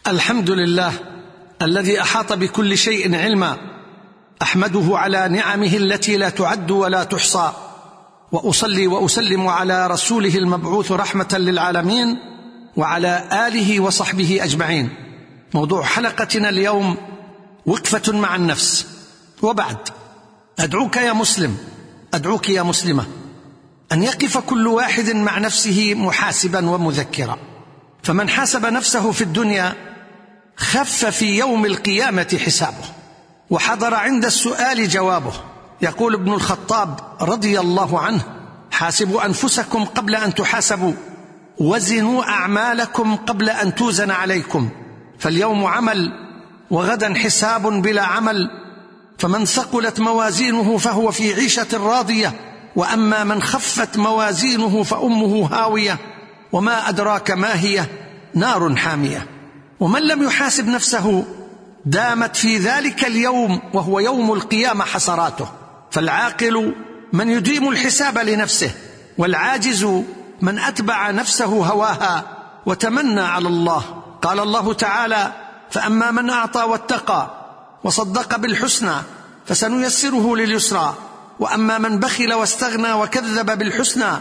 الحمد لله الذي أحاط بكل شيء علما، أحمده على نعمه التي لا تعد ولا تحصى، وأصلي وأسلم على رسوله المبعوث رحمة للعالمين وعلى آله وصحبه أجمعين. موضوع حلقتنا اليوم وقفة مع النفس. وبعد، أدعوك يا مسلم، أدعوك يا مسلمة أن يقف كل واحد مع نفسه محاسبا ومذكرا، فمن حاسب نفسه في الدنيا خف في يوم القيامة حسابه، وحضر عند السؤال جوابه. يقول ابن الخطاب رضي الله عنه: حاسبوا أنفسكم قبل أن تحاسبوا، وزنوا أعمالكم قبل أن توزن عليكم، فاليوم عمل وغدا حساب بلا عمل، فمن ثقلت موازينه فهو في عيشة راضية، وأما من خفت موازينه فأمه هاوية، وما أدراك ما هي، نار حامية. ومن لم يحاسب نفسه دامت في ذلك اليوم وهو يوم القيامة حسراته، فالعاقل من يديم الحساب لنفسه، والعاجز من أتبع نفسه هواها وتمنى على الله. قال الله تعالى: فأما من أعطى واتقى وصدق بالحسنى فسنيسره لليسرى، وأما من بخل واستغنى وكذب بالحسنى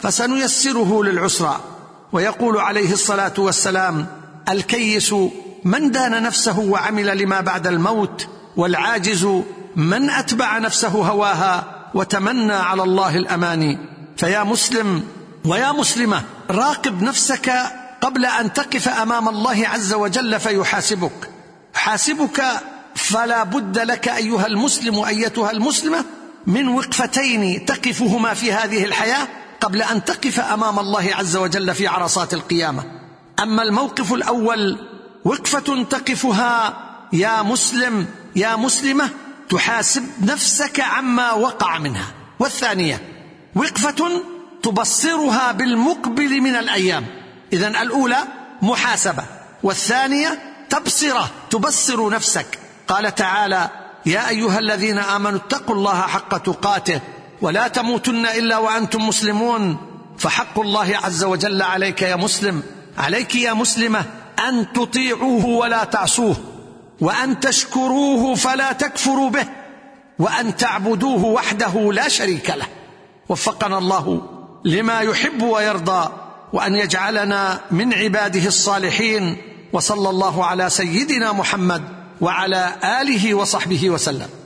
فسنيسره للعسرى. ويقول عليه الصلاة والسلام: الكيس من دان نفسه وعمل لما بعد الموت، والعاجز من أتبع نفسه هواها وتمنى على الله الأماني. فيا مسلم ويا مسلمة، راقب نفسك قبل أن تقف أمام الله عز وجل فيحاسبك. حاسبك، فلا بد لك أيها المسلم أيتها المسلمة من وقفتين تقفهما في هذه الحياة قبل أن تقف أمام الله عز وجل في عرصات القيامة. أما الموقف الأول، وقفة تقفها يا مسلم يا مسلمة تحاسب نفسك عما وقع منها، والثانية وقفة تبصرها بالمقبل من الأيام. إذن الأولى محاسبة، والثانية تبصرة تبصر نفسك. قال تعالى: يا أيها الذين آمنوا اتقوا الله حق تقاته ولا تموتن إلا وأنتم مسلمون. فحق الله عز وجل عليك يا مسلم، عليك يا مسلمة، أن تطيعوه ولا تعصوه، وأن تشكروه فلا تكفروا به، وأن تعبدوه وحده لا شريك له. وفقنا الله لما يحب ويرضى، وأن يجعلنا من عباده الصالحين. وصلى الله على سيدنا محمد وعلى آله وصحبه وسلم.